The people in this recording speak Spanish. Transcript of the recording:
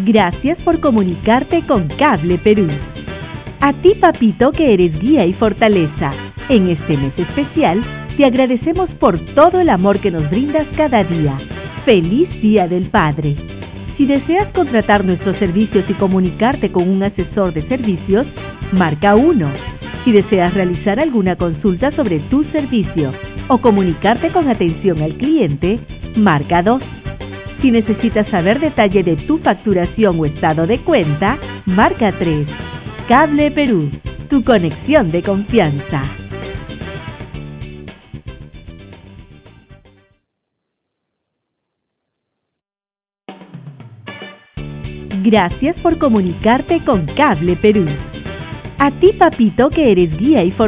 Gracias por comunicarte con Cable Perú. A ti, papito, que eres guía y fortaleza. En este mes especial, te agradecemos por todo el amor que nos brindas cada día. ¡Feliz Día del Padre! Si deseas contratar nuestros servicios y comunicarte con un asesor de servicios, marca 1. Si deseas realizar alguna consulta sobre tu servicio o comunicarte con atención al cliente, marca 2. Si necesitas saber detalle de tu facturación o estado de cuenta, marca 3. Cable Perú, tu conexión de confianza. Gracias por comunicarte con Cable Perú. A ti, papito, que eres guía y